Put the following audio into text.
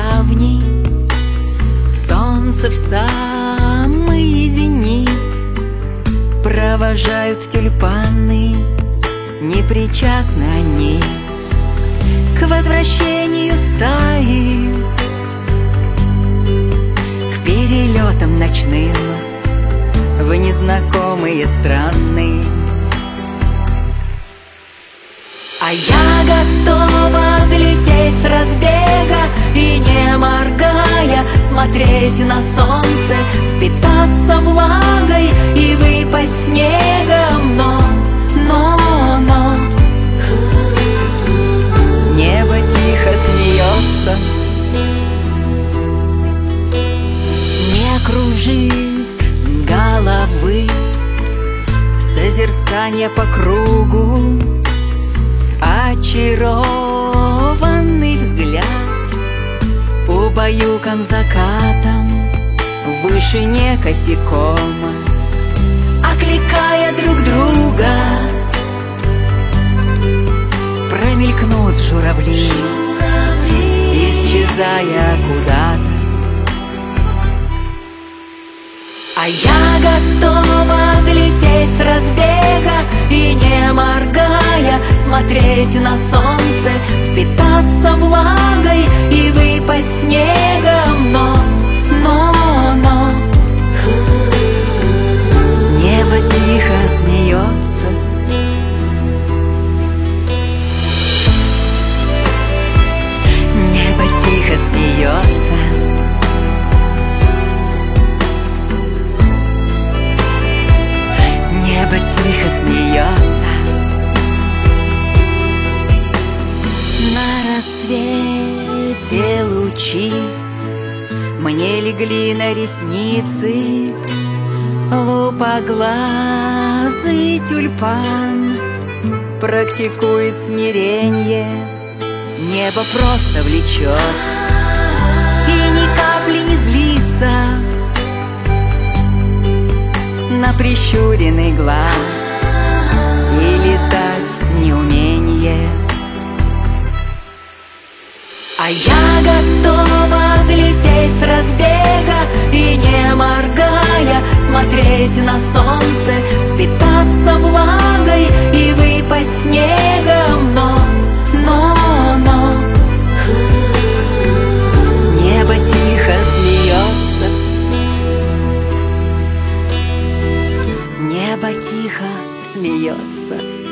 ставни, солнце в самый зенит провожают тюльпаны, не причастны они к возвращению стаи, к перелетам ночным в незнакомые страны. А я готова взлететь с разбега и, не моргая, смотреть на солнце, впитаться влагой и выпасть снегом. Но небо тихо смеется, не кружит головы созерцание по кругу. Очарованный взгляд убаюкан закатом в вышине косяком, окликая друг друга, промелькнут журавли, исчезая куда-то. А я готова взлететь с разбега и, не моргая, смотреть на солнце, впитаться влагой и выпасть снегом. Но небо тихо смеется, небо тихо смеется. Небо тихо смеется. На рассвете лучи мне легли на ресницы, лупоглазый тюльпан практикует смирение, небо просто влечет и ни капли не злится на прищуренный глаз и летать неумение. А я готова взлететь с разбега и, не моргая, смотреть на солнце, впитаться влагой и выпасть снегом. Но небо тихо смеется, небо тихо смеется.